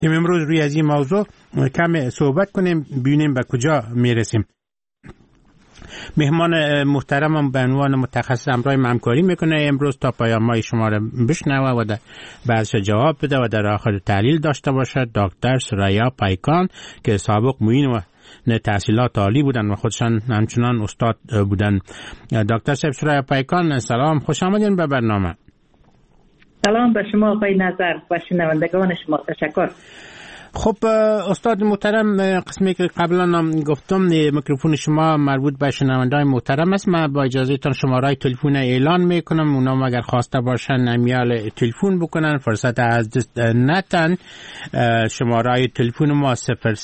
امروز روی از این موضوع کم صحبت کنیم، ببینیم به کجا میرسیم. مهمان محترمم به عنوان متخصص همراه همکاری میکنه امروز تا پایان ماه شما را بشنوه و در بعضش جواب بده و در آخر تحلیل داشته باشه. دکتر سریا پیکان که سابق معین و تحصیلات عالی بودن و خودشان همچنان استاد بودن. دکتر سریا پیکان سلام، خوش آمدین به برنامه. سلام به شما آقای نظر و شنوندگان شما، تشکر. خب استاد محترم، قسمی که قبلا هم گفتم میکروفون شما مربوط به شنونده‌های محترم است. من با اجازهتون شماره تلفن اعلان میکنم، اونا اگر خواسته باشن امیال تلفن بکنن، فرصت از دست نتن. شماره تلفن ما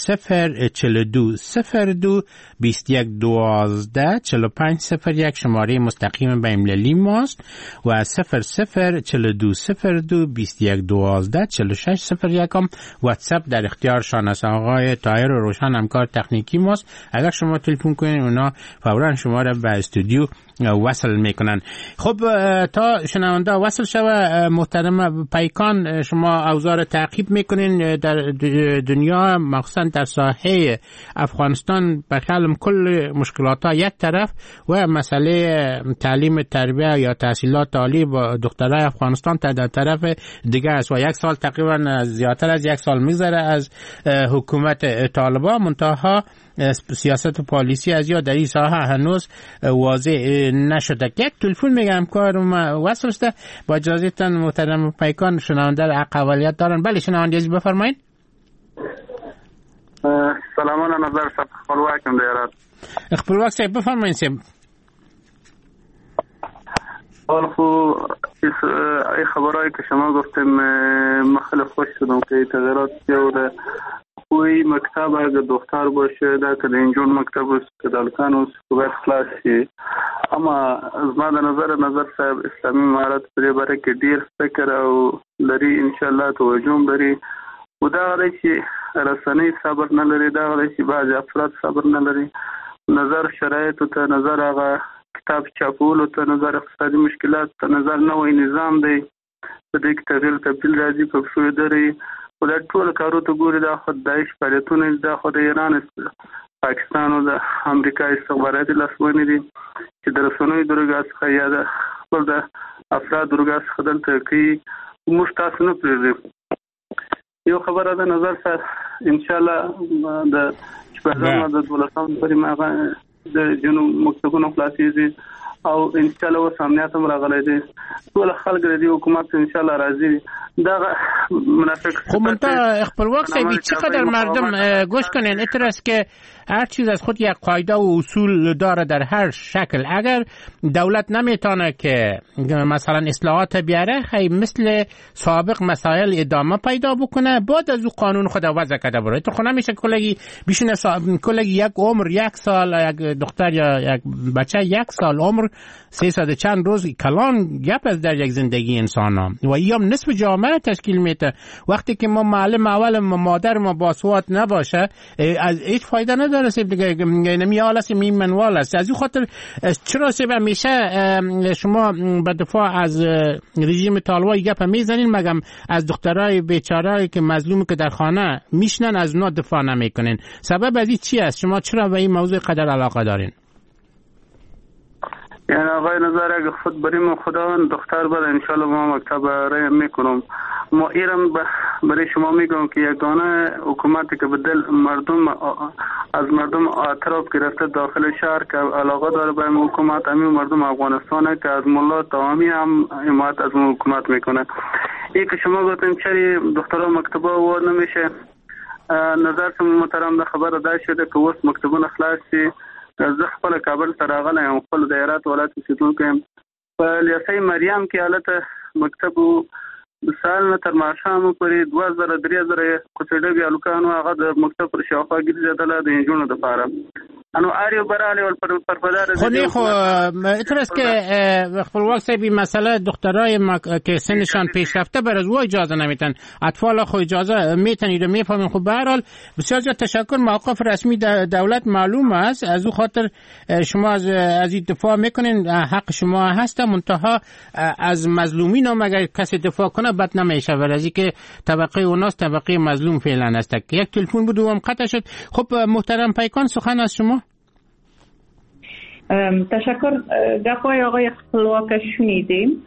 004202 2112 4501 شماره مستقیم به ایمیلی ماست و 004202 2112 4601 هم واتساپ در اختیارشان است. آقای طاهر روشن همکار تکنیکی ماست. اگر شما تلفن کنین اونا فوراً شما را به استودیو وصل میکنن. خب تا شنونده وصل شوه، محترم پیکان، شما اوضاع تعقیب میکنین در دنیا، مخصوصا در ساحه افغانستان بخلم کل مشکلات ها یک طرف و مسئله تعلیم تربیه یا تحصیلات عالی با دخترای افغانستان در طرف دیگه است و یک سال تقریبا زیادتر از یک سال میگذره از حکومت طالبان، منتها سیاست و پالیسی از یا در این ساحه هنوز واضح نشده. یک تلفن میگم کارم وصل شده، با اجازهتون محترم پیکان شنونده اقوالیت دارن. بله شنونده ازی بفرمایید. سلامان نظر صاحب، خپلواکم دیارات. خپلواک صاحب بفرمایید. صاحب خو ای خبرایی که شما گفتیم من خیلی خوش شدم که تغییرات جوده کوئی مکتب اگر دختر باشه در که اینجور مکتب است که دالکان است که باید خلاص شی. اما از ما در نظر صاحب اسلامی مهارت پری برای که دیر فکر او لري انشاءالله توجه لري و دا غلی چې رسنی صبر نه لري، دا غلی چې بعض افراد صبر نه لري، نظر شرایط ته نظر هغه کتاب چاپولو ته نظر اقتصادي مشکلات ته نظر نوې نظام دی په دې کې تغییر تبدیل راځي په شوې درې و دا ټول کارو ته ګوري. دا خو داعش فعالیتونه دا خو د ایران پاکستان او د امریکا استخباراتي لاسوهنې دي چې د رسنیو درګه څخه یا د خپل د افراد درګه څخه دلته کوي. موږ تاسو نه پرېږدو. یو خبره ده نظر سره انشاءالله د شپږم د 12 پرې ما د جنوب مکتبونو خلاصيږي او انشاءالله و سامنیات هم راغلی دي. ټول خلک د حکومت انشاءالله راضي دا منافق. خب منتها خپلواک صاحب چقدر مردم گوش کنین اعتراض که هر چیز از خود یک قاعده و اصول داره در هر شکل. اگر دولت نمیتونه که مثلا اصلاحات بیاره، خیلی مثل سابق مسائل ادامه پیدا بکنه، بعد از او قانون خود وضع کرده بره. تو خونه میشه کلگی بیشونه کلگی یک عمر 1 سال، یک دختر یا یک بچه 1 سال عمر 300 چند روز کلان گپ از در یک زندگی انسان ها و ایام نصف جامعه تشکیل میده. وقتی که ما معلم اول مادر ما باسواد نباشه از هیچ فایده نداره. سیب دیگه نمی حال است می منوال است. از این خاطر چرا سیب همیشه شما به دفاع از رژیم طالبان گپ میزنین مگم از دخترای بیچاره‌ای که مظلومی که در خانه میشنن از اونا دفاع نمیکنین؟ سبب از این چی است؟ شما چرا به این موضوع قدر علاقه دارین؟ یعنی آقای نظر اگه خود بریم خداوند دختر بر انشالله ما مکتب رای میکنم. ما ایران برای شما میگم که یگانه حکومتی که به دل مردم از مردم اعتراف گرفته داخل شهر که علاقه داره به این حکومت، همین مردم افغانستانه که از ملا تمامی هم حمایت از حکومت میکنه. این که شما گفتین چری دخترها مکتبا و نمیشه، نظر شما محترم ده خبر ده شده که وست مکتبون خلاصی. زه خپل کابل ته راغلی یم، خپل د هرات ولایت اوسېدونکی یم. په لیسې مریم کې هلته مکتب د سهار نه تر ماښامه پورې 2000 3000 کوڅېډۍ هلکان وو، هغه د مکتب پر شاوخوا ګرځېدله د نجونو دپاره. انو آریو برانی ول پرپدار خونی خو اترس که خپلواک سبی مسئله دخترای که سنشان پیشرفته بر از اجازه نمیتن، اطفال خو اجازه میتنید و میفهمین. خب به هر حال بسیار زیاد تشکر. موقف رسمی دولت معلوم است، از او خاطر شما از این دفاع میکنین، حق شما هست، منتها از مظلومین هم اگر کسی دفاع کنه بد نمیشه، ولی که طبقه اوناس طبقه مظلوم فعلا است. یک تلفن بود و هم قطع شد. خب محترم پیکان سخن از شما. تشکر. گپای آقای خپلواک شنیدیم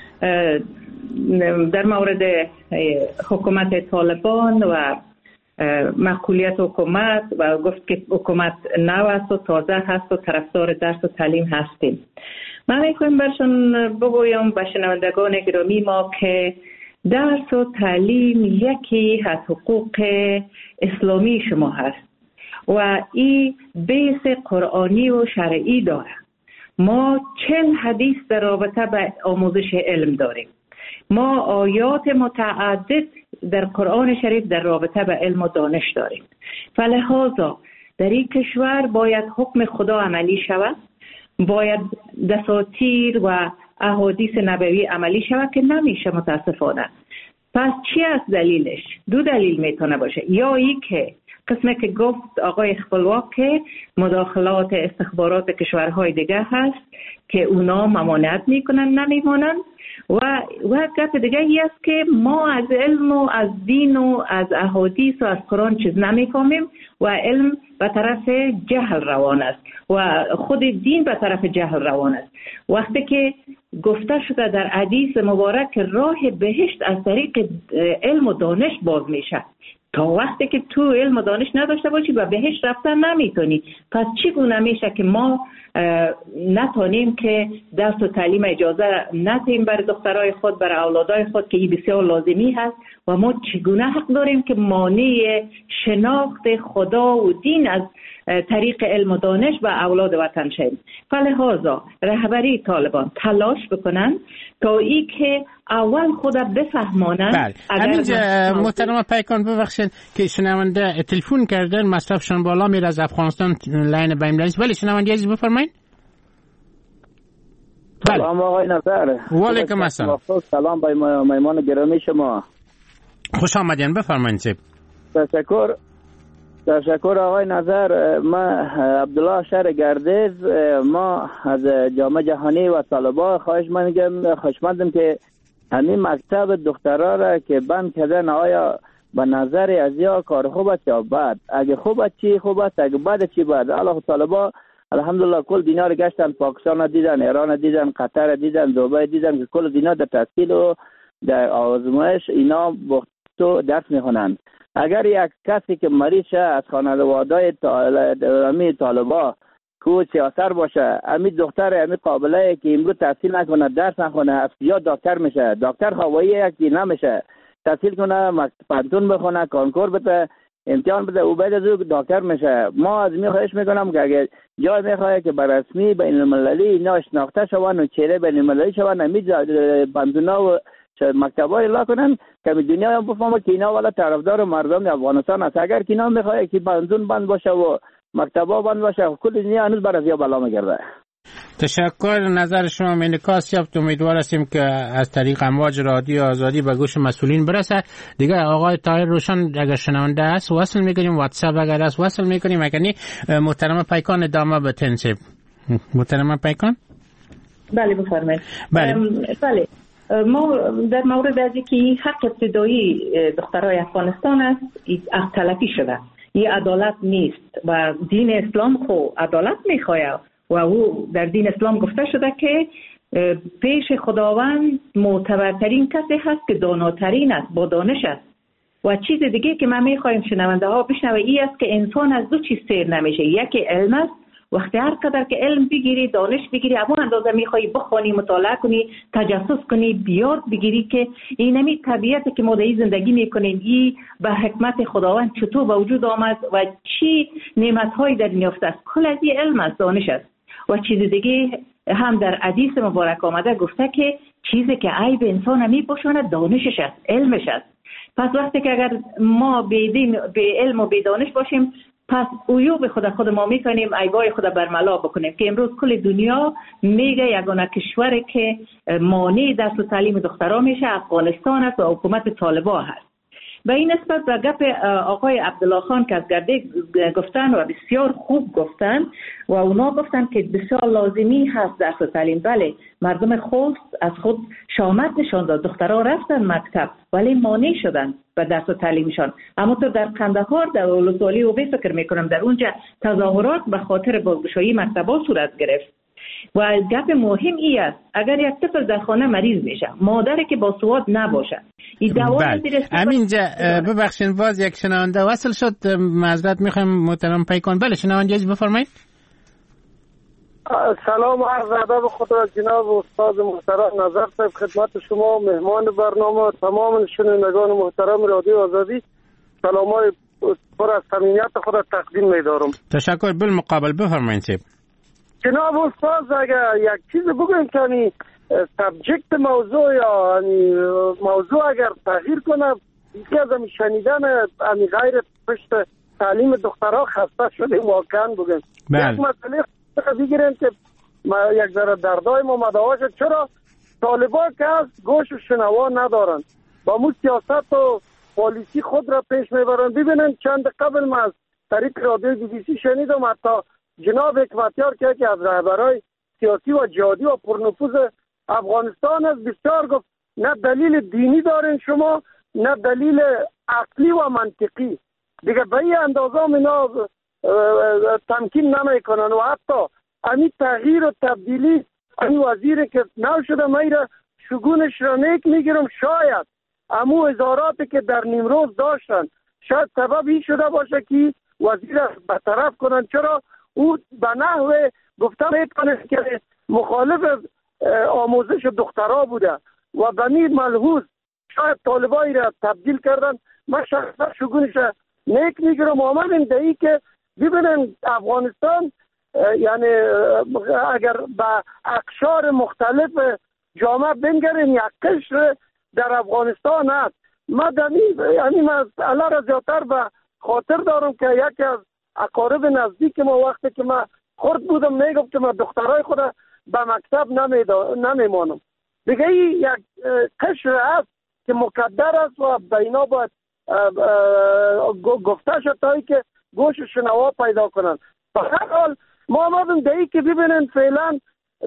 در مورد حکومت طالبان و معقولیت حکومت و گفت که حکومت نو است و تازه هست و طرفدار درس و تعلیم هستیم. من میخوایم برشون بگویم به شنوندگان گرامی ما که درس و تعلیم یکی از حقوق اسلامی شما هست و این بیس قرآنی و شرعی داره. ما 40 حدیث در رابطه به آموزش علم داریم. ما آیات متعدد در قرآن شریف در رابطه به علم و دانش داریم. فلهذا در این کشور باید حکم خدا عملی شود، باید دساتیر و احادیث نبوی عملی شود که نمیشه متاسفانه. پس چی است دلیلش؟ دو دلیل میتونه باشه. یا ای که قسمه که گفت آقای خپلواک که مداخلات استخبارات کشورهای دیگه هست که اونا ممانعت میکنن نمیمونن، و گپ دیگه ای است که ما از علم و از دین و از احادیث و از قرآن چیز نمیفهمیم و علم به طرف جهل روان است و خود دین به طرف جهل روان است. وقتی که گفته شده در حدیث مبارک راه بهشت از طریق علم و دانش باز میشه، تا وقتی که تو علم و دانش نداشته باشی و بهشت رفتن نمیتونی. پس چگونه میشه که ما نتونیم که درس و تعلیم اجازه ندیم برای دخترای خود، برای اولادای خود که این بسیار لازمی هست، و ما چگونه حق داریم که مانع شناخت خدا و دین از طریق علم و دانش و اولاد وطن شیم. فلهذا رهبری طالبان تلاش بکنن تا ای که اول خود بفهمانن. بله. همینجا محترم پیکان ببخشید که شنونده تلفن کردن، مصرفشان بالا میره از افغانستان، لاین بایملانی. ولی شنونده عزیز بفرمایید. سلام آقای نظر. و علیکم السلام. سلام به مهمان گرامی شما. خوش آمدین. بفرمایید. تشکر آقای نظر. من عبدالله شهر گردیز. ما از جامعه جهانی و طالبا خواهشمندم که همین مکتب دخترها را که بند کردن، آیا به نظر از یا کار خوب است یا بد؟ اگه خوب است چی خوب است، اگه بد چی بد؟ الله طالبا الحمدلله کل دنیا رو گشتن، پاکستان دیدن، ایران دیدن، قطر دیدن، دبی دیدن که کل دنیا در تحصیل و در آزمایش اینا تو درس میخونن. اگر یک کسی که مریض شه از خانواده‌های طالبا کو سیاسر باشه، امی دختر امی قابله که امروز تحصیل نکنه، درس نخونه، یا دکتر میشه، دکتر هوایی یکی نمیشه، تحصیل کنه، پانتون بخونه، کنکور بده، امتحان بده، او بعد از دکتر میشه. ما از می خواهش میکنم که اگر جای میخواه که بر رسمی بین المللی اینا شناخته شوند و چهره بین المللی شوند، امی پانتونا و مکتبای لا کنن که دنیا هم بفهمه که اینا والا طرفدار مردم افغانستان است. اگر که اینا میخواه که پانتون بند باشه و مکتبا بند باشه، کل دنیا هنوز بر از یا بلا میگرده. تشکر. نظر شما انعکاس یافت. امیدوار هستیم که از طریق امواج رادیو آزادی به گوش مسئولین برسه. دیگه آقای طاهر روشن اگر شنونده است وصل میکنیم، واتساپ اگر است وصل میکنیم، اگر نی محترم پیکان ادامه به تنصیب. محترم پیکان. بله بفرمایید. بله. ما در مورد از اینکه حق ابتدایی دخترای افغانستان است، حق تلفی شده، این عدالت نیست و دین اسلام خو عدالت میخواه و او در دین اسلام گفته شده که پیش خداوند معتبرترین کسی هست که داناترین است، با دانش است. و چیز دیگه که ما میخوایم شنونده ها بشنوه ای است که انسان از دو چیز سیر نمیشه. یکی علم است، وقتی هر قدر که علم بگیری، دانش بگیری، اما اندازه میخوایی بخوانی، مطالعه کنی، تجسس کنی، بیاد بگیری که این نمی طبیعتی که ما در زندگی میکنیم این به حکمت خداوند چطور به وجود آمد و چی نعمت‌هایی در این افته است. کل از این علم است، دانش است. و چیز دیگه هم در حدیث مبارک آمده گفته که چیزی که عیب انسان میپوشاند دانشش است، علمش است. پس وقتی که اگر ما به علم و به دانش باشیم، پس عیوب خود ما میکنیم، عیبای خود برملا بکنیم که امروز کل دنیا میگه یگانه کشوری که مانع درس و تعلیم دخترها میشه افغانستان است و حکومت طالبان هست. و این نسبت به گپ آقای عبدالله خان که از گرده گفتن و بسیار خوب گفتن و اونا گفتن که بسیار لازمی هست درس و تعلیم. بله، مردم خوست از خود شامت نشان داد، دخترها رفتن مکتب ولی مانع شدن به درس و تعلیمشان. اما تو در قندهار در ولسوالی اوبه فکر میکنم در اونجا تظاهرات به خاطر بازگشایی مکتب‌ها صورت گرفت. و گپ مهم ای است اگر یک طفل در خانه مریض میشه، مادری که با سواد نباشه، این دوا همینجا ببخشید باز یک شنونده وصل شد، معذرت میخوایم محترم پیکان. بله شنونده بفرمایید. سلام و عرض ادب خدا جناب استاد محترم نظر صاحب، خدمت شما مهمان برنامه تمام شنوندگان محترم رادیو آزادی سلامای پر از صمیمیت خود تقدیم می‌دارم. تشکر. بالمقابل بفرمایید. جناب استاد اگر یک چیز بگویم که سابجکت موضوع یا موضوع اگر تغییر کنه، یکی از شنیدن غیر پشت تعلیم دخترها خسته شده واقعا بگیم. یک مسئله بگیریم که یک ذره دردای ما مدعا شد، چرا طالبان که از گوش و شنوا ندارن با مو سیاست و پالیسی خود را پیش میبرن. ببینن چند قبل من از طریق رادیو BBC شنیدم حتی جناب حکمتیار که از رهبرای سیاسی و جهادی و پرنفوذ افغانستان است بسیار گفت نه دلیل دینی دارین شما نه دلیل عقلی و منطقی، دیگه به این اندازه اینا تمکین نمیکنن و حتی امی تغییر و تبدیلی امی وزیر که نو شده میره شگونش را نیک میگیرم، شاید امو ازاراتی که در نیمروز داشتن شاید سبب این شده باشه که وزیر برطرف کنن، چرا او به نحو گفته میکنه که مخالف آموزش دخترها بوده و به این ملحوظ شاید طالبایی را تبدیل کردن. من شخصا شگونش نیک میگیرم. آمدیم دهی که ببینن افغانستان یعنی اگر به اقشار مختلف جامعه بنگرین یک قشر در افغانستان هست. من الله را زیادتر به خاطر دارم که یکی از اقارب نزدیک ما وقتی که من خرد بودم میگفت که من دخترای خود به مکتب نمیمانم. دیگه این یک قشر هست که مقدر است و بینا باید گفته شد تا که گوش و شنوا پیدا کنن. به هر حال ما آمدیم دهی که ببینن فعلا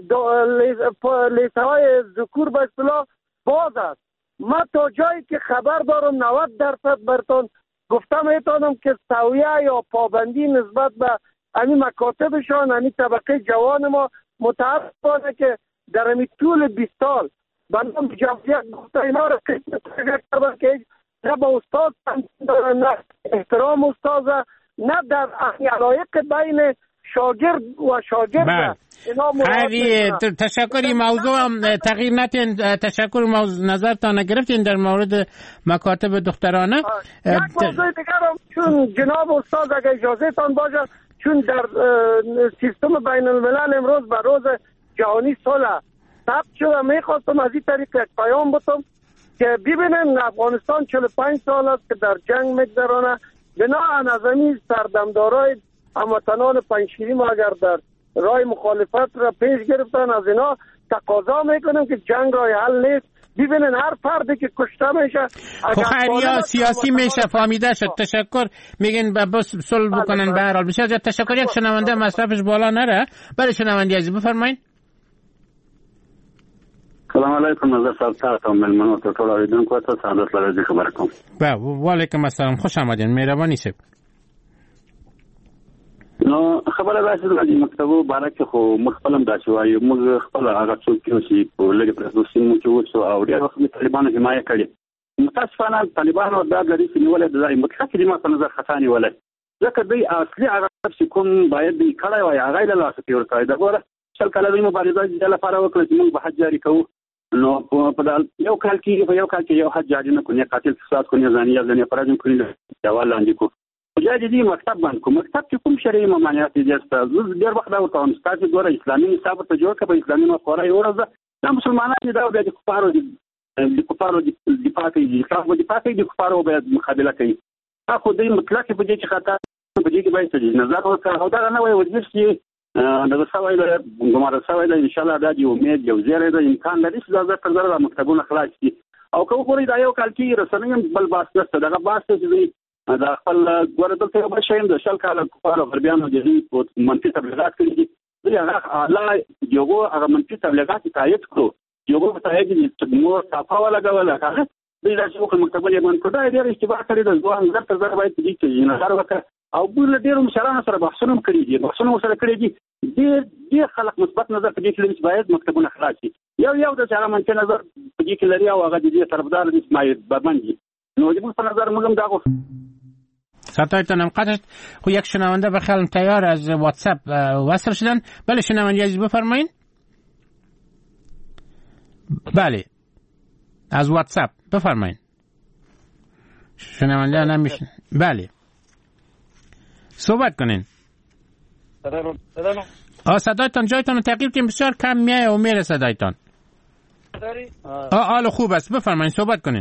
لیسه های ذکور به اصطلاح باز است. من تا جایی که خبر دارم 90% برتون گفته میتونم که سویه یا پابندی نسبت به این مکاتبشان این طبقه جوان ما متاسفانه که در این طول 20 سال بنام جمعیت گفته اینا را کردن که نه با استاد نه احترام استاد نه در علایق بین شاگرد و شاگرد. تشکری موضوع هم تغییر نتین. تشکر نظرتان گرفتین در مورد مکاتب دخترانه. یک موضوع دیگر چون جناب استاد اگر اجازه تان باشه، چون در سیستم بین الملل امروز به روز جهانی صلح ثبت شده، میخواستم از این طریق یک پیام بتم که ببینن افغانستان 45 سال است که در جنگ میگذرانه. بناهن از این سردمدارای هموطنان پنجشیری ما اگر در راه مخالفت را پیش گرفتن، از اینا تقاضا میکنم که جنگ راه حل نیست. ببینن هر فردی که کشته میشه خیریا سیاسی میشه فهمیده شد. تشکر. میگن بس صلح بکنن به هر حال. بسیار زیاد تشکر. یک شنونده مصرفش بالا نره. برای شنونده عزیز بفرمایید. سلام علیکم. نظر صاحب تاسو ملمنو ته ټول اوریدونکو ته سعادت لري خبر کوم. و علیکم السلام. خوش آمدین. مهربانی شید. نو خبره راځي د مکتبو بارکه خو مخفلم داسې وایي موږ خپل هغه څوک چې په لګي پرسوسین مو چې وڅو او ډېر وخت طالبانو حمایت کړي. متاسفانه طالبانو د غړي سیمولې د ځای مطلق دي ما په نظر خطاني ولې ځکه دوی اصلي هغه چې کوم باید دی کړای وای هغه له لاسه تیر کړی دا ګوره شل کله د مبارزه د لپاره وکړي چې موږ به حج جاری کوو. نو په یو کال کې یو حج جاری نه کوي، قاتل فساد کوي، ځاني ځنه پرځم کوي دا ولاندې کو جدي مکتب باندې مکتب چې کوم شرعي ممانعات دي ستاسو ډېر وخت دا ورته ستاسو ګوره اسلامي نصاب ته جوړ کړئ، اسلامي مفکوره یې ورزه دا مسلمانان دا د کفارو دفاع کوي، د کفارو باید مقابله کوي. اخو دې مطلق په دې چې خطا په دې کې باید نظر وکړو او دا نه وایي ورزش چې دا سوي له ګمارا سوي له ان شاء الله د امید یو زیره د امکان لري چې دا تر ډېره مکتبونه خلاص شي او کوم پوری دا یو کال کې رسنۍ بل باسته دغه باسته چې دا خپل ورته به شایم د شل کال کفار غربیانو د دې منفي تبلیغات کړي دي هغه الله یو هغه منفي تبلیغات تایید کړو یو په تایید چې مو صفه ولا غولا هغه د دې څو مکتبونه باندې کړه ډېر اشتباه کړی د ځوان زر تر زر باید دې چې نظر وکړي او بل ډېر مشرانو سره بحثونه کړي دي بحثونه سره کړي دي ډېر خلک مثبت نظر په دې کې لري چې باید مکتبونه خلاص شي یو د هغه منفي نظر په دې کې لري او هغه دې طرفدار دي اسماعیل بابندی نو دې په نظر موږ دا غو صدایتان قطع خو یک شنونده به خیال تیار از واتساپ وصل شدن. بله شنونده عزیز بفرمایید. بله از واتساپ بفرمایید. شنونده نمیشن. بله صحبت کنین. صدایتان جایتان رو تغییر کنین بسیار کم میای و میره صدایتان. حالا خوب است بفرمایید صحبت کنین.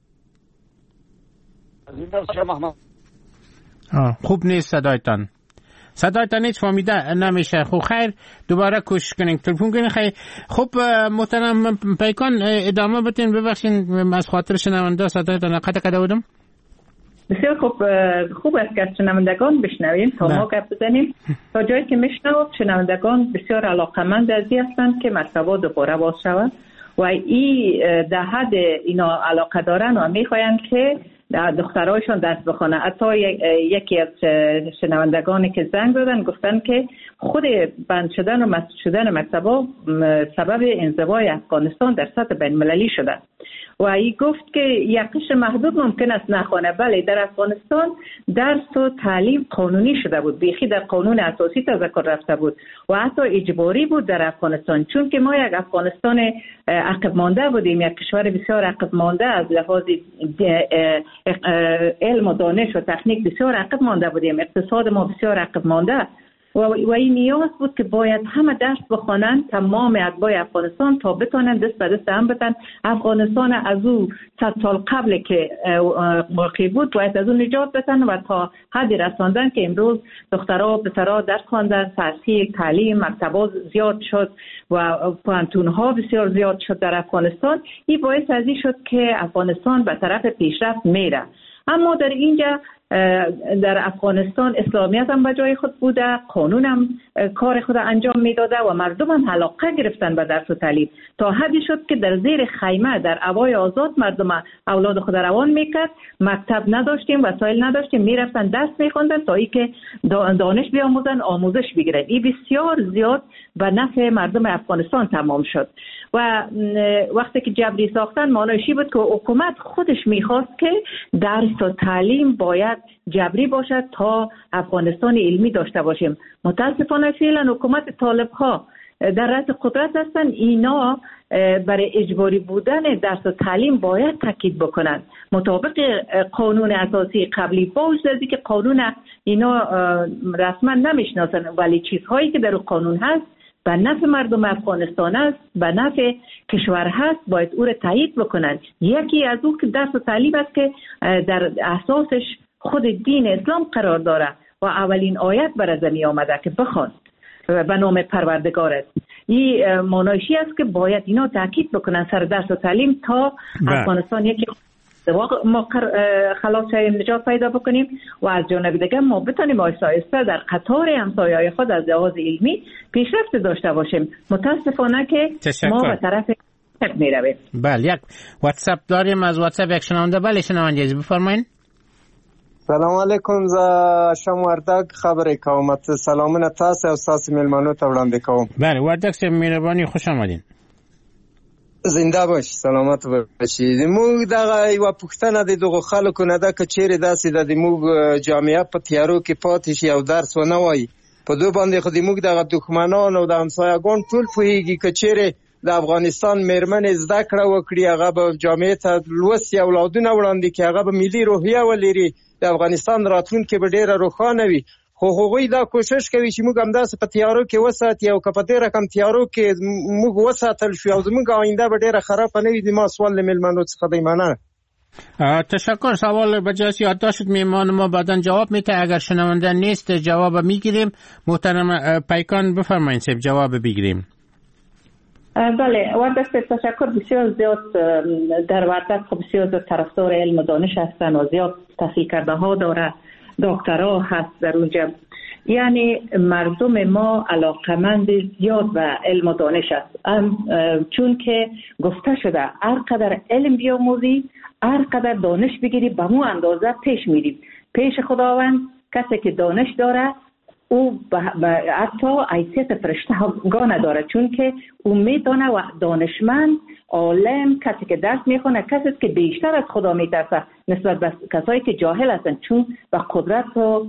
خوب نیست صدایتان هیچ فهمیده نمیشه. خب خیر دوباره کوشش کنین تلفن کنین. خیر خب محترم پیکان ادامه بتین. ببخشین از خاطر شنونده صدایتان قطع بودم. بسیار خوب است که از شنوندگان بشنویم تا ما گپ بزنیم. تا جایی که میشنویم شنوندگان بسیار علاقمند ازی هستند که مکتبا دوباره باز شود و این در حد اینا علاقه دارن و میخواین که دخترایشان درس بخونه. حتی یکی از شنوندگانی که زنگ دادن گفتن که خود بند شدن و مسدود شدن مکتبا سبب انزوای افغانستان در سطح بین المللی شده و ای گفت که یک قشر محدود ممکن است نخوانه. بله در افغانستان درس و تعلیم قانونی شده بود، بیخی در قانون اساسی تذکر رفته بود و حتی اجباری بود در افغانستان، چون که ما یک افغانستان عقب مانده بودیم، یک کشور بسیار عقب مانده از لحاظ علم و دانش و تکنیک بسیار عقب مانده بودیم، اقتصاد ما بسیار عقب مانده و این نیاز بود که باید همه درس بخوانند تمام اتباع افغانستان تا بتونن دست به دست هم بتن. افغانستان از او 100 سال قبل که واقع بود باید از اون نجات بتن و تا حدی رساندن که امروز دخترها و پسرها درس خواندن، تحصیل، تعلیم، مکتبا زیاد شد و پوهنتون‌ها بسیار زیاد شد در افغانستان. این باعث ازی شد که افغانستان به طرف پیشرفت میره. اما در اینجا در افغانستان اسلامیت هم به جای خود بوده، قانون هم کار خود انجام میداده و مردم هم علاقه گرفتن به درس و تعلیم تا حدی شد که در زیر خیمه در هوای آزاد مردم اولاد خود روان میکرد. مکتب نداشتیم، وسایل نداشتیم، میرفتن درس میخوندن تا اینکه دانش بیاموزن، آموزش بگیرن. این بسیار زیاد به نفع مردم افغانستان تمام شد و وقتی که جبری ساختن معنیش بود که حکومت خودش میخواست که درس و تعلیم باید جبری باشد تا افغانستان علمی داشته باشیم. متاسفانه فعلا حکومت طالب ها در رأس قدرت هستن، اینا برای اجباری بودن درس و تعلیم باید تاکید بکنند مطابق قانون اساسی قبلی، با وجود از اینکه قانون اینا رسما نمیشناسن ولی چیزهایی که در قانون هست به نفع مردم افغانستان است، به نفع کشور هست، باید او را تایید بکنند. یکی از او که درس و تعلیم است که در اساسش خود دین اسلام قرار داره و اولین آیت بر زمین آمده که بخوان به نام پروردگار است. این معنیش است که باید اینا تاکید بکنن سر درس و تعلیم تا افغانستان یکی ما خلاص شویم، نجات پیدا بکنیم و از جانب دیگه ما بتونیم آهسته آهسته در قطار همسایه‌های خود از لحاظ علمی پیشرفت داشته باشیم. متاسفانه که ما به طرف می رویم. بله یک واتساپ داریم، از واتساپ یک شنونده. بله شنونده عزیز بفرمایید. سلام علیکم، ز شما وردک خبرې کوم. سلامونه تاسو او تاسو مېلمنو ته وړاندې کوم. بله وردک صاحب مهرباني، خوش آمدین. زنده باش، سلامت باشید. موږ دغه یو پوښتنه د دغه خلکو نه ده که چیرې داسې د موږ جامعه په تیارو کې پاتې شي او درس ونه وایي په دو باندې خو د موږ دغه دښمنان او د همسایه‌ګان ټول پوهېږي که چیرې د افغانستان میرمنې زده کړه وکړي هغه به جامعې ته لوستي اولادونه وړاندې کړي، هغه به ملي روحیه ولري، د افغانستان راتلونکې به ډېره روښانه وي. خو هغوی دا کوشش کوي چې موږ همداسې په تیارو کې وساتي او که په دې رقم تیارو کې موږ وساتل شو او زموږ آینده به ډېره خرابه نه وي. زما سوال له مېلمنو څخه دی. مننه. تشکر. سوال بجاست یادداشت میمان ما بعداً جواب میده، اگر شنونده نیست جواب میگیریم. محترم پیکان بفرمایید سیب جواب بگیریم. بله، وردست تشکر. بسیار زیاد در وردست خب بسیار زیاد طرفدار علم و دانش هستن و زیاد تحصیل کرده ها داره، دکترا هست در اونجا. یعنی مردم ما علاقمند زیاد به علم و دانش است، چون که گفته شده هر قدر علم بیاموزی هر قدر دانش بگیری به مو اندازه پیش میریم پیش خداوند. کسی که دانش داره او حتی حیثیت فرشتگان نداره، چون که او میتونه و دانشمند عالم کسی که درس میخونه کسی که بیشتر از خدا میترسه نسبت به کسایی که جاهل هستن، چون به قدرت و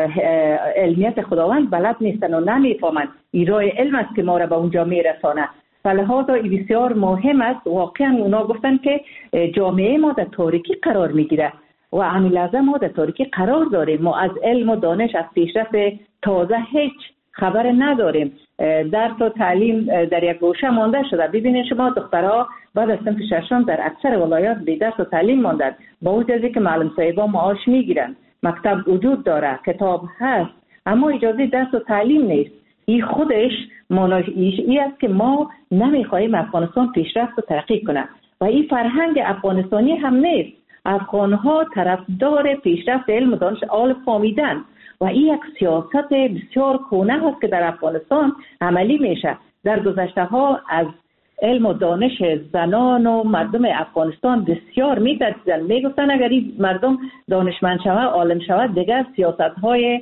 علمیت خداوند بلد نیستن و نمیفهمن. ایرای علم است که ما را به اونجا میرسانه. فلهذا بسیار مهم است. واقعا اونا گفتن که جامعه ما در تاریکی قرار میگیره و همین لحظه ما در تاریکی قرار داریم. ما از علم و دانش از پیشرفت تازه هیچ خبر نداریم. درس و تعلیم در یک گوشه مانده شده. ببینید شما دخترها بعد از صنف ششم در اکثر ولایات بی درس و تعلیم ماندن، با وجودی که معلم صاحبا معاش میگیرن، مکتب وجود داره، کتاب هست، اما اجازه درس و تعلیم نیست. این خودش معنی است که ما نمیخواهیم افغانستان پیشرفت و ترقی کنه و این فرهنگ افغانستانی هم نیست. افغانها طرفدار پیشرفت علم و دانش آل فامیدن و این یک سیاست بسیار کهنه هست که در افغانستان عملی میشه. در گذشته ها از علم و دانش زنان و مردم افغانستان بسیار میترسیدن، میگفتن اگر این مردم دانشمند شود عالم شود دیگر سیاست های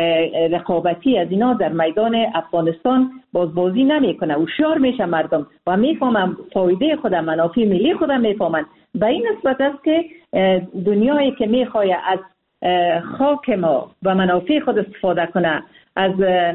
رقابتی از اینا در میدان افغانستان بازی نمیکنه. هوشیار میشه مردم و میفهمن فایده خود، منافع ملی خود میفهمن. به این نسبت است که دنیایی که میخواد از خاک ما و منافع خود استفاده کنه، از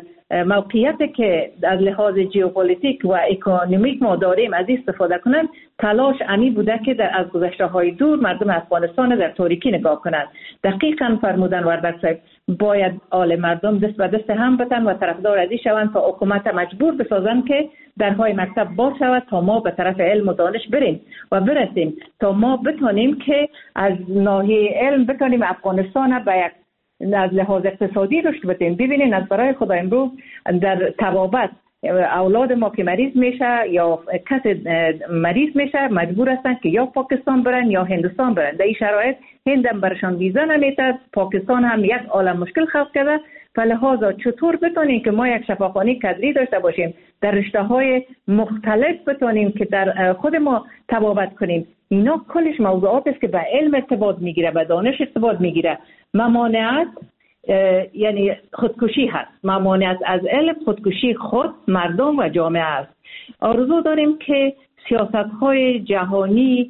موقعیت که از لحاظ ژئوپلیتیک و اکونومیک ما داریم از استفاده کنند، تلاش امی بوده که در از گذشته های دور مردم افغانستان در تاریکی نگاه کنند. دقیقاً فرمودن وردک صاحب، باید آل مردم دست به دست هم بتن و طرفدار ازی شوند تا حکومت مجبور بسازن که درهای مکتب باز شود تا ما به طرف علم و دانش بریم و برسیم، تا ما بتونیم که از ناحیه علم بتونیم افغانستان به یک از لحاظ اقتصادی رشد بدیم. ببینید از برای خدا امروز در تبابت اولاد ما که مریض میشه یا کسی مریض میشه مجبور هستن که یا پاکستان برن یا هندوستان برن. در این شرایط هند هم برشان ویزا نمیده، پاکستان هم یک عالم مشکل خلق کرده. فلهذا چطور بتونیم که ما یک شفاخانه کدری داشته باشیم، در رشته های مختلف بتونیم که در خود ما تبابت کنیم. اینا کلش موضوعات است که به علم ارتباط میگیره، به دانش ارتباط میگیره. ممانعت یعنی خودکشی هست، ممانعت از علم خودکشی خود مردم و جامعه است. آرزو داریم که سیاست‌های جهانی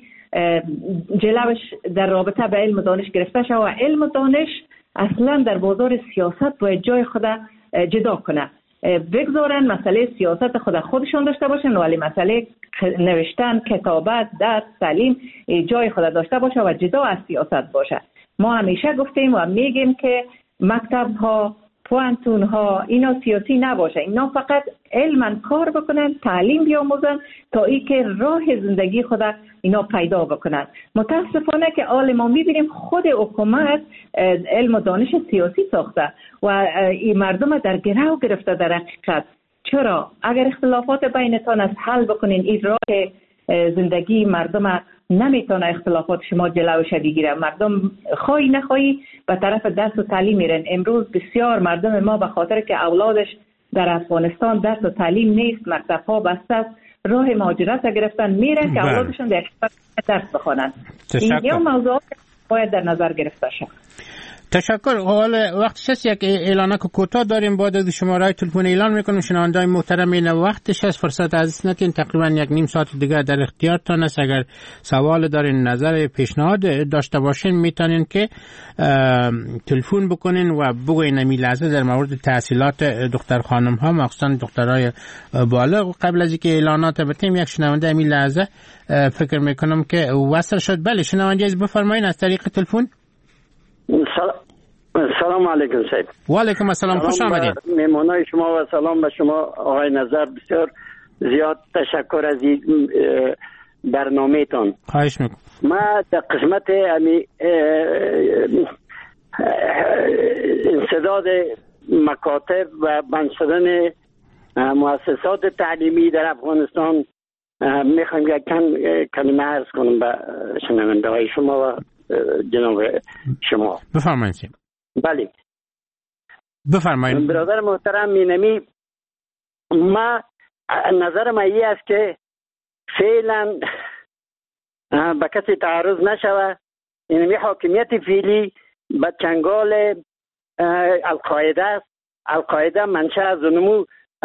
جلوش در رابطه به علم و دانش گرفته شود و علم و دانش اصلا در بازار سیاست باید جای خود جدا کنه. بگذارن مسئله سیاست خودشون داشته باشن، ولی مسئله نوشتن، کتابت، درس، تعلیم جای خود داشته باشه و جدا از سیاست باشه. ما همیشه گفتیم و میگیم که مکتب ها، پوانتون ها اینا سیاسی نباشه، اینا فقط علماً کار بکنن، تعلیم بیاموزن تا ای که راه زندگی خود اینا پیدا بکنن. متاسفانه که حال ما میبینیم خود حکومت علم و دانش سیاسی ساخته و این مردم در گرو گرفته. در حقیقت چرا؟ اگر اختلافات بینتان از حل بکنین، این راه زندگی مردم نمیتونه اختلافات شما جلوش بگیره. مردم خواهی نخواهی به طرف درس و تعلیم میرن. امروز بسیار مردم ما به خاطر که اولادش در افغانستان درس و تعلیم نیست، مکتب ها بسته است، راه مهاجرت گرفتن میرن که اولادشون در درس بخونن. این موضوع باید در نظر گرفته شد. تشکر. حال وقتش هست یک اعلانه که کوتاه داریم، بعد از شماره تلفن اعلان میکنیم. شنونده‌های محترم این وقتش هست، فرصت عزیز نتین، تقریبا یک نیم ساعت دیگه در اختیارتان است. اگر سوال دارین، نظر، پیشنهاد داشته باشین، میتونین که تلفن بکنین و بگوین امی لحظه در مورد تحصیلات دختر خانم ها، مخصوصا دخترای بالغ. قبل از اینکه اعلانات بتیم، یک شنونده امی لحظه فکر میکنم که وصل شد. بله شنونده عزیز بفرمایین از طریق تلفن. سلام علیکم صاحب. و علیکم السلام، خوش آمدید. مهمانای شما و سلام به شما آقای نظر. بسیار زیاد تشکر از این برنامه‌تان. خواهش میکنم. ما در قسمت انسداد مکاتب و بند شدن مؤسسات تعلیمی در افغانستان میخوام یک کلمه عرض کنم به شنونده های شما و جناب شما. بفرمایید. بله بفرمایید. برادر محترم مینمی، ما نظر ما این است که فعلا به کسی تعرض نشوه. اینمی حاکمیت فعلی به چنگال القاعده است. القاعده منشأ از اونمو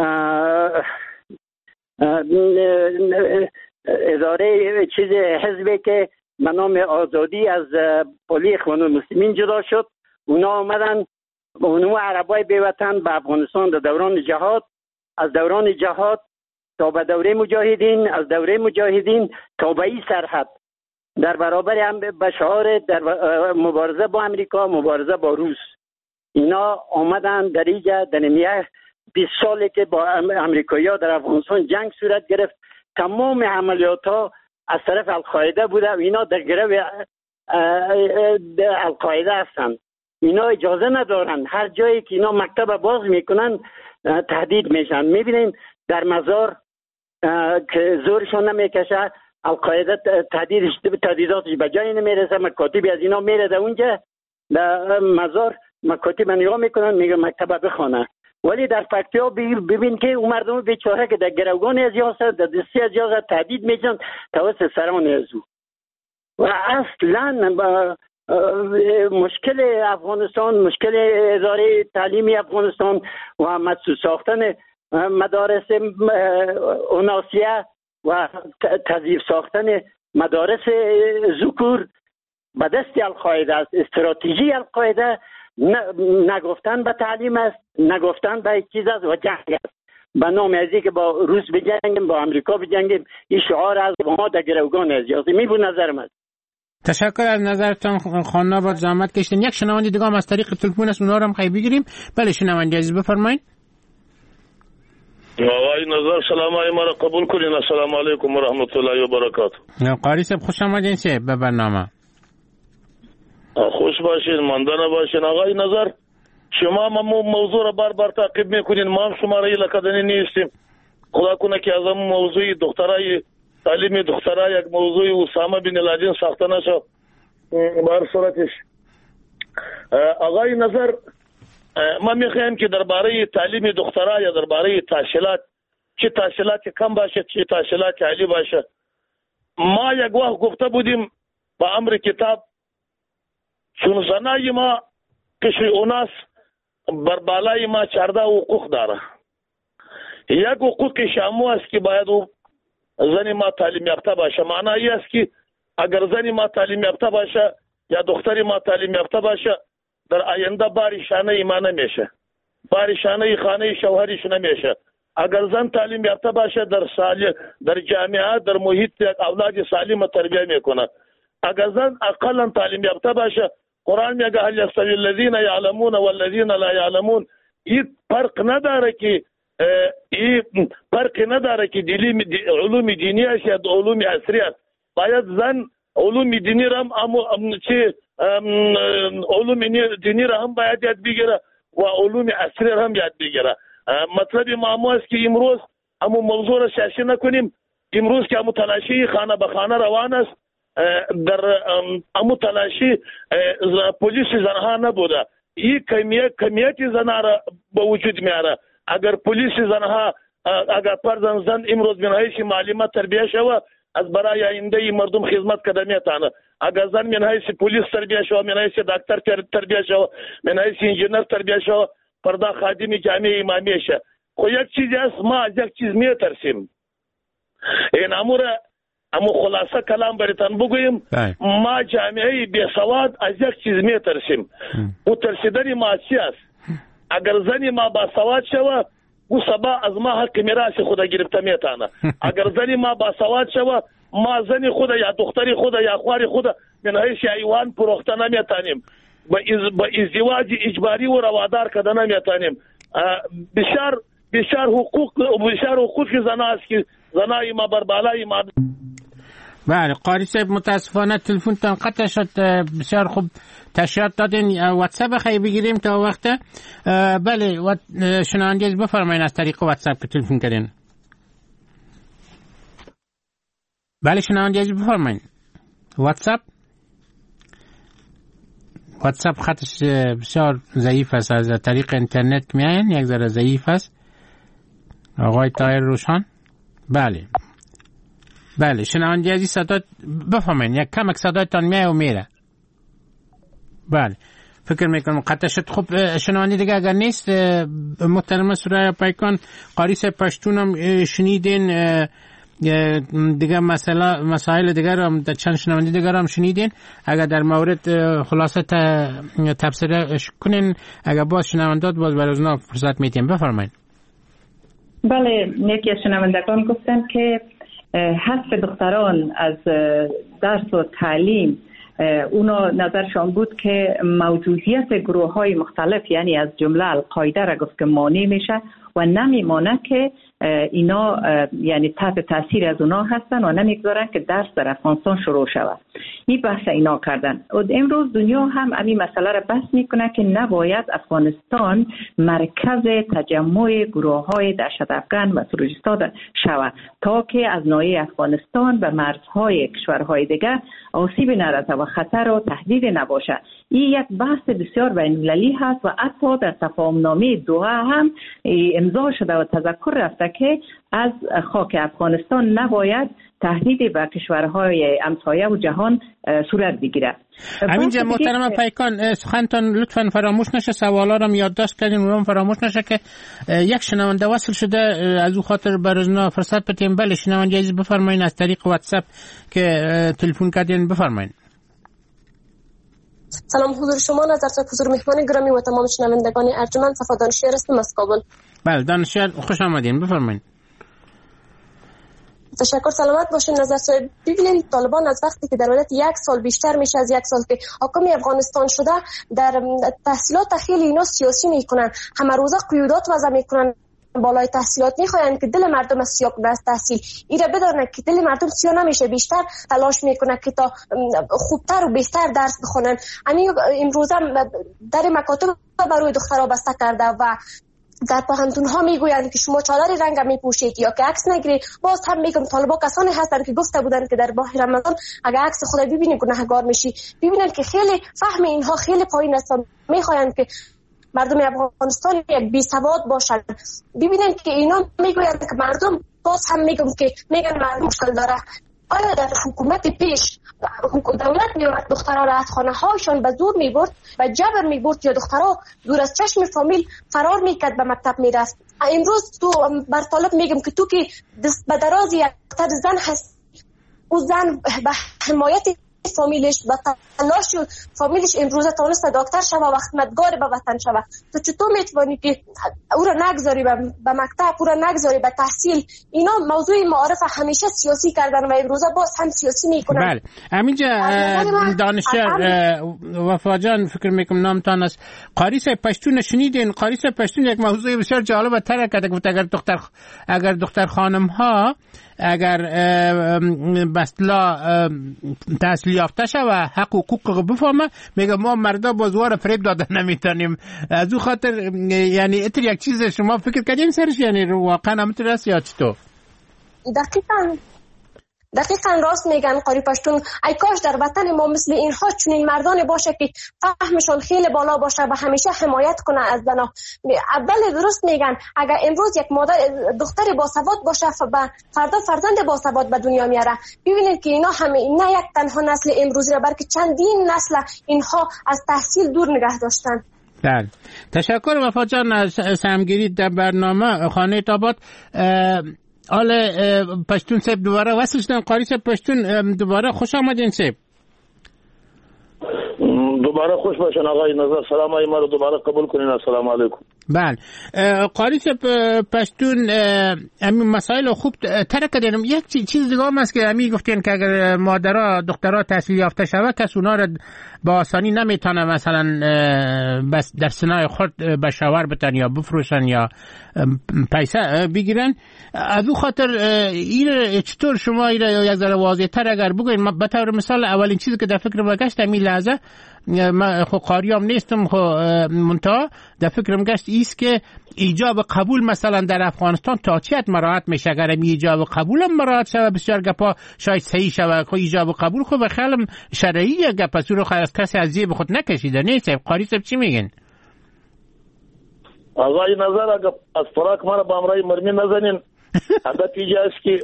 اداره چیز حزبی که به نام آزادی از پلی اخوان المسلمین جدا شد. اونا آمدن اونمو عربای بیوطن به افغانستان در دوران جهاد، از دوران جهاد تا به دوره مجاهدین، از دوره مجاهدین تا به این سرحد در برابر هم به شعار در مبارزه با امریکا، مبارزه با روس. اینا آمدن در اینجا در نمیه 20 سالی که با امریکایی‌ها در افغانستان جنگ صورت گرفت، تمام عملیات ها از طرف القاعده بوده و اینا در گروه القاعده هستند. اینا اجازه ندارن. هر جایی که اینا مکتب باز میکنن تهدید میشن. میبینیم در مزار که زورشون نمیکشه، القاعده تهدیداتش به جایی نمیرسه. مکاتبی از اینا میره اونجا در مزار، مکاتب نگاه میکنن، میگه مکتب بخونه. ولی در پکتیا ببین که اون مردم بیچاره که در گروگان ازیا هست، در دستی ازیا هست، تهدید میشن توسط سران ازو. و اصلا مشکل افغانستان، مشکل اداره تعلیمی افغانستان و مدرسه ساختن مدارس اوناسیه و تضعیف ساختن مدارس ذکور به دست القاعده است. استراتژی القاعده نگفتن به تعلیم است، نگفتن به چیز است و جنگ است. به نام ازی که با روس بجنگیم، با امریکا بجنگیم، این شعار است و ما در گروگان ازیاست. میبود نظرم است. تشکر از نظرتان خانم آباد، زحمت کشیدین. یک شنونده دیگه هم از طریق تلفن است، اونها رو هم خیلی بگیریم. بله شنونده عزیز بفرمایید. آقای نظر سلام های ما را قبول کنین. السلام علیکم و رحمت الله و برکاته. قاری صاحب خوش آمدین به برنامه. خوش باشین، ماندنه باشین. آقای نظر شما موضوع را بار بار تعقیب میکنین، ما هم شما را لکدنی نیستیم. خدا کنه که از همون موضوع دخترای تعلیم دخترای یک موضوع اسامه بن لادن ساخته نشد. بر صورتش آقای نظر ما میخوایم که درباره تعلیم دخترای یا درباره تحصیلات، چه تحصیلات کم باشه چه تحصیلات عالی باشه، ما یک وقت گفته بودیم با امر کتاب چون زنای ما کشی اوناس بر بالای ما 14 حقوق داره. یک حقوق شامو است که باید زن ما تعلیم یافته باشه. معنی است که اگر زن ما تعلیم یافته باشه یا دختر ما تعلیم یافته باشه در آینده باریشانه ایمان نمیشه، باریشانه خانه شوهریش نمیشه. اگر زن تعلیم یافته باشه در جامعه در محیط اولاد سالم تربیت میکنه. اگر زن اقلا تعلیم یافته باشه قرآن میگه هل یستوی الذین یعلمون والذین لا یعلمون. این فرق نداره که علوم دینی است یا علوم عصری است. باید زن علوم دینی را علوم دینی را هم باید یاد بگیره و علوم عصری را هم یاد بگیره. مطلب ما است که امروز همون موضوع را شاشی نکنیم. امروز که همون تلاشی خانه به خانه روان است، در همون تلاشی پلیس زنها نبوده. این کمیت زنها را به وجود میاره. اگر پلیس زنها اگر پردن زن امروز منهایش معلومات تربیه شود از برای آینده مردم خدمت کده میتونه. اگر زن منهایش پلیس تربیه شود، منهایش دکتر تربیه شود، منهایش انجینر تربیه شود، پرده خادم جامعه امامی شه. خو یک چیز است، ما از یک چیز میترسیم. این امو خلاصه کلام براتون بگویم. ما جامعه بی سواد از یک چیز میترسیم. او ترسیدن ما چی است؟ اگر زنی ما با سواد شود او سبا از ما حق میراث خود گرفته میتونه. اگر زنی ما با سواد شود ما زنی خود یا دختری خود یا خوار خود من هیچ ایوان پروخته نمیتونیم، با ازدواج اجباری و روادار کده نمیتونیم. بسیار حقوق زنا است که زنای ما بر بالای ما. بله قاری صاحب متاسفانه تلفنتان قطع شد. بسیار خوب تشریحات دادین. واتساپ خیلی بگیریم تا وقت. بله شنونده بفرمایید از طریق واتساپ که تلفن کردین. بله شنونده بفرمایید. واتساپ خطش بسیار ضعیف است. از طریق اینترنت میاین یک ذره ضعیف است. آقای طاهر روشان. بله شنونده عزیز صدا بفهمین یک کمک صدایتان میاد و میره. بله فکر میکنم قطع شد. خب شنونده دیگه اگر نیست محترم سرای پیکان قاری صاحب پشتون هم شنیدین، دیگه مسائل دیگر هم چند شنونده دیگر هم شنیدین. اگر در مورد خلاصه تبصره کنین اگر باز شنوندات باز برای اونا فرصت میدیم. بفرمایید. بله یکی از شنوندگان گفتن که حذف دختران از درس و تعلیم اونا نظرشان بود که موجودیت گروه های مختلف یعنی از جمله القاعده را گفت که مانع میشه و نمیمانه که اینا یعنی تحت تاثیر از اونا هستن و نمیگذارن که درس در افغانستان شروع شود. این بحث اینا کردن. و امروز دنیا هم این مسئله را بحث میکنه که نباید افغانستان مرکز تجمع گروه های دهشت افغان و تروریستا شود تا که از ناحیه افغانستان به مرزهای کشورهای دیگر آسیب نرسد و خطر و تهدید نباشه. این یک بحث بسیار بین‌المللی هست و حتی در تفاهم‌نامه دوحه هم امضا شده و تذکر رفته که از خاک افغانستان نباید تهدید به کشورهای همسایه و جهان صورت بگیره. همینجا محترم پیکان سخنتان لطفاً فراموش نشه، سوالا رو یادداشت کردین اونم فراموش نشه که یک شنونده وصل شده از او خاطر برازنا فرصت بدیم. بله شنونده عزیز بفرمایید از طریق واتساپ که تلفن کردین بفرمایید. سلام حضور شما، نظرت حضور مهمان گرامی و تمام شنوندگان ارجمند. صفا دانشیار هستم از کابل. بله دانشیار خوش آمدین بفرمایید. تشکر. سلامت باشین. نظر ببینید طالبان از وقتی که در مدت یک سال بیشتر میشه از یک سال که حاکم افغانستان شده در تحصیلات خیلی اینا سیاسی میکنن، همه روزه قیودات وضع میکنن بالای تحصیلات، میخواین که دل مردم از سیاه کنه از تحصیل. ایره بدانه که دل مردم سیاه نمیشه، بیشتر تلاش میکنه که تا خوبتر و بهتر درس بخونن. امروز هم در مکاتب برای دخترها بسته کرده و در پاهنتون ها میگویند که شما چادر رنگ میپوشید یا که عکس نگیرید. باز هم میگم طالبا کسانی هستند که گفته بودند که در ماه رمضان اگر عکس خود ببینید گناهگار میشی. ببینید که خیلی فهم اینها خیلی پایین است. میخواین که مردم افغانستان یک بی سواد باشند. ببینید که اینا میگویند که مردم، باز هم میگم که میگن مردم مشکل داره. آیا در حکومت پیش دولت میومد دخترها را از خانه هاشون به زور میبرد و جبر میبرد یا دخترها دور از چشم فامیل فرار میکرد به مکتب میرفت؟ امروز تو بر طالب میگم که تو که دست به دراز یک زن هست، او زن به حمایت فامیلش و تلاش فامیلش امروز تونست دکتر شوه و خدمتگار به وطن شوه. تو چطور میتوانی که او را نگذاری به مکتب، او را نگذاری به تحصیل؟ اینا موضوع معارف همیشه سیاسی کردن و امروز باز هم سیاسی میکنن. بله همینجا دانشیار وفا جان فکر میکنم نامتان است. قاری صاحب پشتون شنیدین؟ قاری صاحب پشتون یک موضوع بسیار جالب تر کرده، گفت اگر دختر خانم ها اگر بسلا تحصیل یافته شه و حق و حقوق بفهمه، میگه ما مردا بازوار فریب دادن نمیتونیم. از او خاطر یعنی اتر یک چیز شما فکر کردین سرش، یعنی واقعا همینطور است یا چطور؟ دقیقاً راست میگن قاری پشتون. ای کاش در وطن ما مثل اینها چنین مردان باشه که فهمشون خیلی بالا باشه و همیشه حمایت کنه از زنا. اول درست میگن اگر امروز یک مادر دختر باسواد باشه و فردا فرزند باسواد به دنیا میاره. ببینید که اینا همه نه یک تنها نسل امروزی را بلکه چندین نسل اینها از تحصیل دور نگه داشتن. بله تشکر وفا جان از سهمگیری در برنامه خانه تابات. حال پشتون صاحب دوباره وصل شدن. قاری صاحب پشتون دوباره خوش آمدین صاحب. دوباره خوش باشن آقای نظر. سلام های ما رو دوباره قبول کنین. السلام علیکم. بله قاری پشتون همین مسائل خوب ترک کردیم. یک چیز دیگه هم است که همین گفتین که اگر مادرها دخترها تحصیل یافته شود کس اونا را با آسانی نمیتونه مثلا بس در سنای خود به شوهر بتن یا بفروشن یا پیسه بگیرن. از او خاطر این چطور شما این یک ذره واضح تر اگر بگوین؟ به طور مثال اولین چیزی که در فکر ما گشت همین لحظه، من خب قاریام نیستم، خب منتها در فکرم گشت ایست که ایجاب قبول مثلا در افغانستان تا چه حد مراعات میشه؟ اگر ایجاب قبول هم مراعات شوه بسیار گپا شاید صحیح شوه. خب ایجاب قبول خب خیلی شرعیه گپ، پس رو از کسی از جیب خود نکشیده. نیست قاری صاحب چی میگن؟ آقای نظر اگر از فراق مرا با امرای مرمی نزنین عادت اینجا است که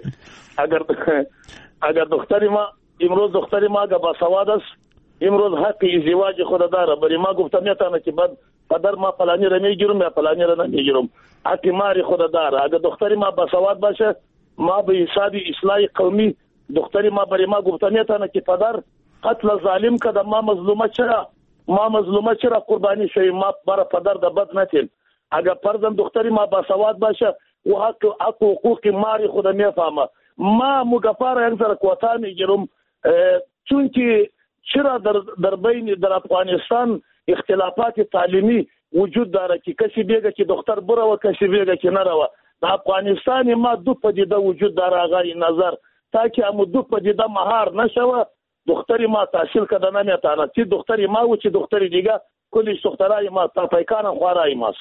اگر دختری ما امروز دختری ما اگر با سواد است امروز حق ازدواج خود داره، برای ما گفتم میتونه که بعد پدر ما فلانی را میگیرم یا فلانی را نمیگیرم، حق ماری خود داره. اگر دختری ما با سواد باشه ما به حساب اصلاح قومی دختری ما برای ما گفتم میتونه که پدر قتل ظالم کده ما مظلومه چرا قربانی شویم، ما برای پدر د بد نتیم. اگر پردم دختری ما با سواد باشه و حق حقوق ماری خود میفهمه، ما مگفار یک ذره کوتا میگیرم، چون که چرا در بین در افغانستان اختلافات تعلیمی وجود داره که کسی بیگه که دختر بره و کسی بیگه که نره. در افغانستان ما دو پدیده وجود داره آقای نظر، تا که هم دو پدیده مهار نشوه دختری ما تحصیل کده نمیتانه، چی دختری ما و چی دختری دیگه کلیش دخترای ما تاپیکان هم خوارای ماست.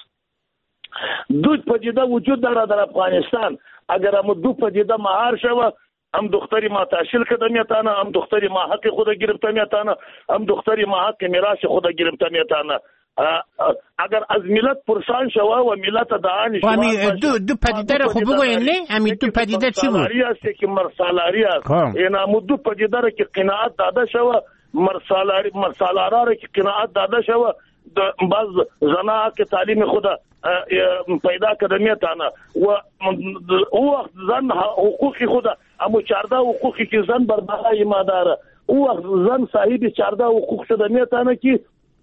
دو پدیده وجود داره در افغانستان، اگر هم دو پدیده مهار شوه هم دختری ما تحصیل کده میتانه، هم دختری ما حق خود گرفته میتانه، هم دختری ما حق میراث خود گرفته میتانه. اگر از ملت پرسان شوه و ملت دعانی شوه دو پدیده رو خوب بگوین نه؟ همین دو پدیده چی بود؟ مرسالاری است که مرسالاری است، این هم دو پدیده رو که قناعت داده شوه، مرسالاره رو که قناعت داده شوه، بعض زنها که تعلیم خود پیدا کرده میتانه و او وقت زن حقوقی خود اما 14 حقوقی که زن بر بالای ما داره، او وقت زن صاحب 14 حقوق شده میتانه که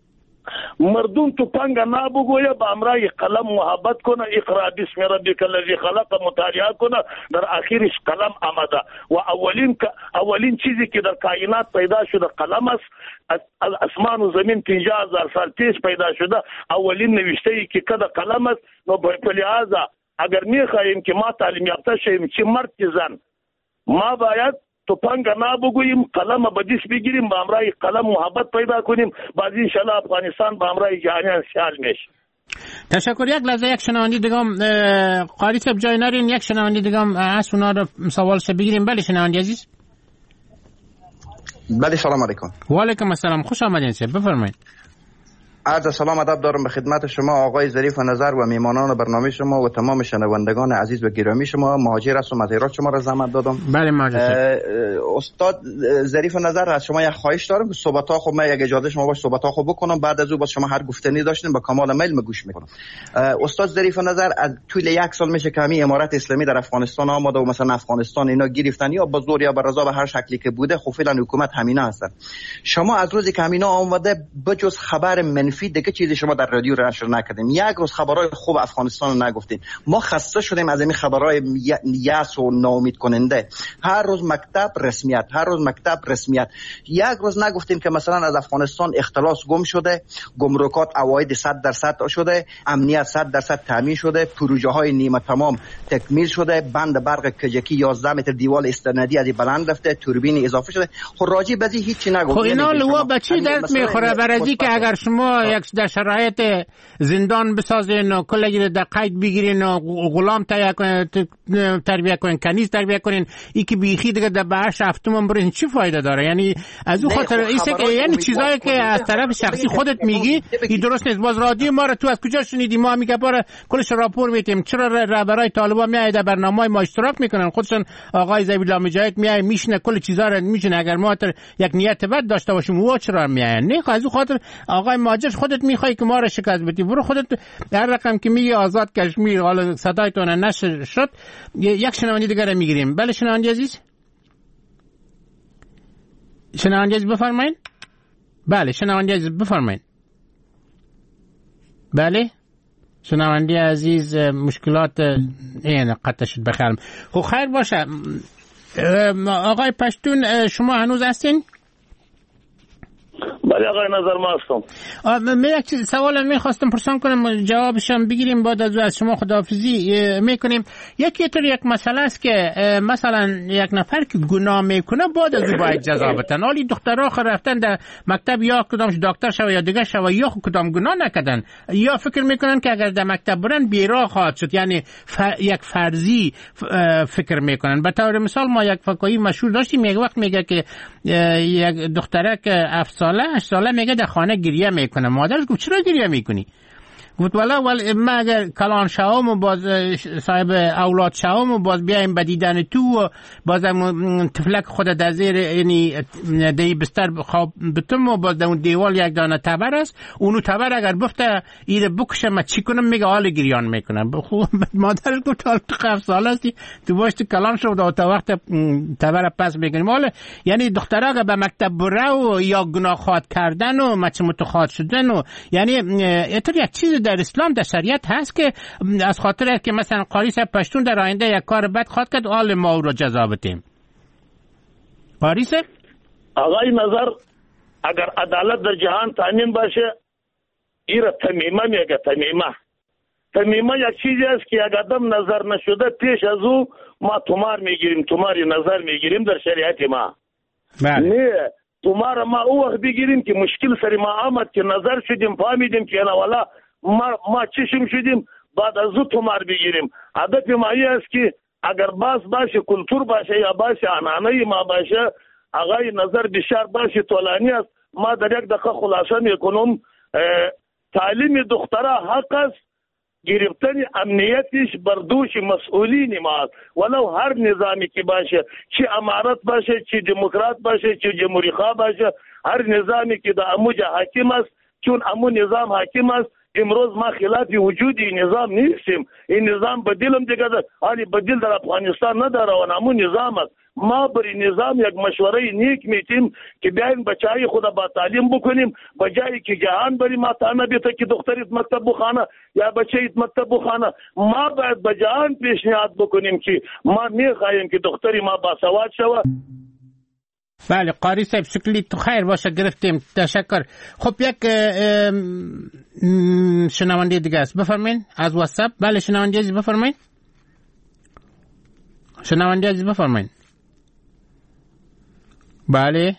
مردم تو پنگ نبگویه، با امرای قلم محبت کنه، اقرا بسم ربک الذی خلق مطالعه کنه، در آخرش قلم آمده و اولین چیزی که در کائنات پیدا شده قلم است. از اسمان و زمین 50,000 سال پیش پیدا شده اولین نوشته ای که کده قلم است. و به لحاظا اگر میخواهیم که ما تعلیم یافته شویم چه مرد چه زن، ما باید تو پنگ نبگوییم، قلم به دست بگیریم، با امرای قلم محبت پیدا کنیم، بعد انشالله افغانستان با امرای جهانیان سیال میشه. تشکر. یک لحظه یک شنوندی دیگم قاری صاحب جای نرین، یک شنوندی دیگم از اونا رو سوالش بگیریم. بله شنوندی عزیز. بله سلام علیکم. و علیکم السلام، خوش آمدین سر بفرمایید. عرض سلام ادب دارم به خدمت شما آقای ظریف نظر و میمانان برنامه شما و تمام شنوندگان عزیز و گرامی شما. مهاجر هستم، از هرات شما را زحمت دادم. بله مهاجر. استاد ظریف نظر از شما یک خواهش دارم که صحبت‌ها خب من یک اجازه شما باش صحبت‌ها خب بکنم، بعد از او با شما هر گفتنی داشتین با کمال میل گوش میکنم. استاد ظریف نظر از طول یک سال میشه که همین امارت اسلامی در افغانستان آمده و مثلا افغانستان اینا گرفتن یا با زور یا با رضا به هر شکلی که بوده، خب فعلا حکومت همینا هستن. شما از روزی که همینا آمده بجز خبر منفی دیگه چیزی شما در رادیو نشر نکردیم، یک روز خبرهای خوب افغانستان رو نگفتین. ما خسته شدیم از این خبرهای یأس و ناامید کننده. هر روز مکتب رسمیت، هر روز مکتب رسمیت. یک روز نگفتین که مثلا از افغانستان اختلاس گم شده، گمرکات عواید 100% شده، امنیت 100% تامین شده، پروژه های نیمه تمام تکمیل شده، بند برق کجکی 11 متر دیوال استنادی از بلند رفته، توربین اضافه شده. خب راجی بزی هیچی نگفتین. خب اینا لوا بچی درد میخوره برای که اگر شما یک در شرایط زندان بسازین و کلگی در قید بگیرین و غلام تربیه کنین، کنیز تربیه کنین، ای که بیخی دیگه در بهش هفتم برین چی فایده داره؟ یعنی از اون خاطر ایسه که یعنی چیزایی که از طرف شخصی خودت میگی این درست نیست. باز رادیو ما رو تو از کجا شنیدی؟ ما میگه باره کلش راپور میتیم. چرا رهبرای طالبان میای در برنامه‌های ما اشتراک میکنن؟ خودشون آقای ذبیح مجاهد میای میشنه کل چیزا رو میشنه. اگر ما یک نیت بد داشته باشیم او چرا میای؟ نه از اون خاطر آقای ماجر خودت میخوای که ما رو شکست بدی، برو خودت هر رقم که میگه آزاد کشمیر حالا صدایتون نشر شد. یک شنوندی دیگه رو میگیریم. بله شنوندی عزیز، شنوندی عزیز بفرمایید. بله شنوندی عزیز بفرمایید. بله شنونده عزیز مشکلات این قطع شد بخرم. خب خیر باشه آقای پشتون شما هنوز هستین؟ بله آقای نظر ما هستم. من یک سوال میخواستم پرسان کنم جوابشم بگیریم بعد از شما خداحافظی میکنیم. یک مسئله است که مثلا یک نفر که گناه میکنه بعد از او باید جزا بدن. حالی دخترها رفتن در مکتب یا کدامش دکتر شوه یا دیگه شوه یا کدام گناه نکردن یا فکر میکنن که اگر در مکتب برن بیراه خواهد شد، یعنی یک فرضی فکر میکنن. به طور مثال ما یک فکایی مشهور داشتیم، یک وقت میگه که یک دختره که 7 ساله 8 ساله میگه در خانه گریه میکنه. مادرش گفت چرا گریه میکنی؟ گفت والا من اگر کلان شوم و باز صاحب اولاد شوم و باز بیایم به دیدن تو و باز تفلک خود در زیر یعنی دی بستر خواب بتم و باز در اون دیوال یک دانه تبر است، اونو تبر اگر بفته ایره بکشه من چی کنم؟ میگه حال گریان میکنم. مادرش گفت حال تو 7 ساله هستی تو باش تو کلان شو و تا وقت تبر پس میکنیم. حالا یعنی دخترها اگر به مکتب بره و یا گناه خواد کردن و مچ متخواد شدن و یعنی اینطور یک چیز در اسلام در شریعت هست که از خاطر که مثلا قاری صاحب پشتون در آینده یک کار بد خواد کرد آل ما او رو جزا بدیم. قاری صاحب آقای نظر اگر عدالت در جهان تامین باشه ایره تمیمه میگه. تمیمه یک چیزی است که اگر آدم نظر نشده پیش از او ما تومار میگیریم، توماری نظر میگیریم در شریعت ما. نه تومار ما او وقت بگیریم که مشکل سری ما آمد که نظر شدیم فهمیدیم که نه والا ما چشم شدیم بعد از او تومار بگیریم. هدف ما است که اگر باشه کلتور باشه یا باشه عنعنه ما باشه آقای نظر بسیار باشه طولانی است. ما در یک دقیقه خلاصه میکنم. تعلیم دختره حق است، گرفتن امنیتش بر دوش مسئولین ما، ولو هر نظامی که باشه، چه امارت باشه، چه دموکرات باشه، چه جمهوری خواه باشه، هر نظامی که در اموجه حاکم است، چون امو نظام حاکم است. امروز ما خلاف وجود این نظام نیستیم. این نظام بدیلم دیگه حالی بدیل در افغانستان نداره و همون نظام است. ما بر این نظام یک مشوره نیک میتیم که بیاین بچهای خود با تعلیم بکنیم، بجایی که جهان بری ما تانه بیته که دختریت مکتب بخانه یا بچهیت مکتب بخانه. ما باید به جهان پیشنهاد بکنیم که ما میخواهیم که دختری ما باسواد شوه. بله قاری صاحب شکلی تو خیر باشه گرفتیم، تشکر. خب یک شنونده دیگه است، بفرمایید از واتساپ. بله شنونده عزیز بفرمایید. شنونده عزیز بفرمایید. بله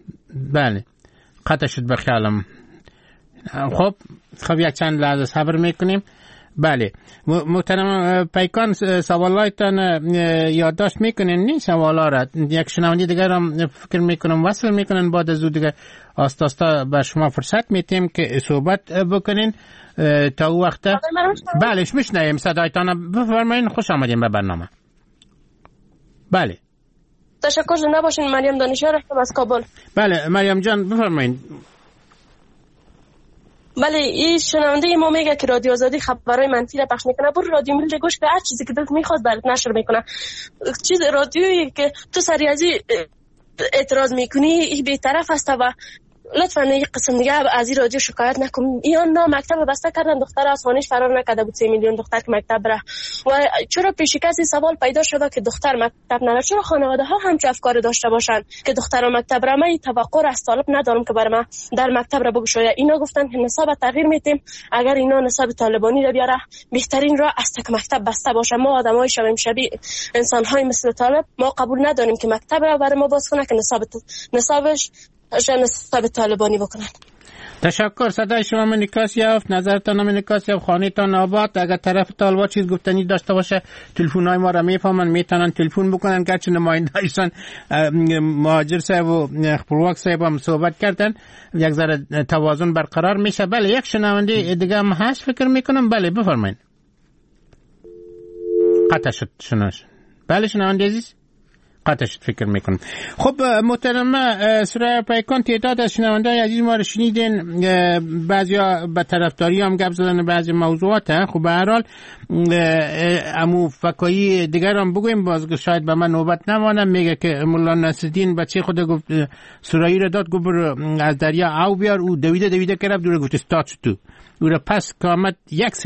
قطع شد بخیالم. خب یک چند لحظه صبر میکنیم. بله محترم پیکان سوالایتان یادداشت میکنین نی سوالا را؟ یک شنونده دیگر هم فکر میکنم وصل میکنن، بعد از او دیگه آستا به شما فرصت میتیم که صحبت بکنین تا او وقت. بله میشنویم صدایتان، بفرمایین. خوش آمدین به برنامه. بله تشکر زنده باشین. مریم دانشیار هستم از کابل. بله مریم جان بفرمایین. بله این شنونده ما میگه که رادیو آزادی خبرهای منفی را پخش میکنه. برو رادیو ملی گوش به هر چیزی که دلت میخواد برات نشر میکنه. چیز رادیویی که تو سریازی اعتراض میکنی این بی‌طرف است و لطفا یک قسم دیگه از این رادیو شکایت نکن. اینا مکتب بسته کردن، دختر از خانه‌اش فرار نکرده بود. 3 میلیون دختر که مکتب بره. و چرا پیشکسی سوال پیدا شده که دختر مکتب نره؟ چرا خانواده ها هم چه افکار داشته باشن که دختر مکتب بره؟ من توقع از طالب ندارم که برای من در مکتب را بگشاید. اینا گفتن که نصاب تغییر میتیم، اگر اینا نصاب طالبانی را بیاره بهترین راه است که مکتب بسته باشه. ما آدمای شبیه انسان های مثل طالب ما قبول نداریم که مکتب را برای ما باز کنه که نصابش نصاب طالبانی بکنن. تشکر. صدای شما من نکاس یافت، نظرتان من نکاس یافت، خانه‌تان آباد. اگر طرف طالبا چیز گفتنی داشته باشه تلفن‌های ما را میفهمن، میتونن تلفن بکنن. گرچه نماینده ایشان مهاجر صاحب و خپلواک صاحب هم صحبت کردن، یک ذره توازن برقرار میشه. بله یک شنونده دیگه هم هست فکر میکنم. بله بفرمایید. قطع شد شناش. بله شنونده عزیز قطع شد فکر میکنم. خب محترمه سرای پیکان، تعداد از شنونده‌های عزیز ما رو شنیدین، بعضیا به طرفداری هم گپ زدن بعضی موضوعات. خب به هر حال امو فکایی دیگر هم بگویم، باز شاید به من نوبت نمانه. میگه که مولا نصرالدین بچه خود گفت سرایی را داد، گفت از دریا او بیار، او دویده که رفت دور گفت استاد تو او را پس کامت یک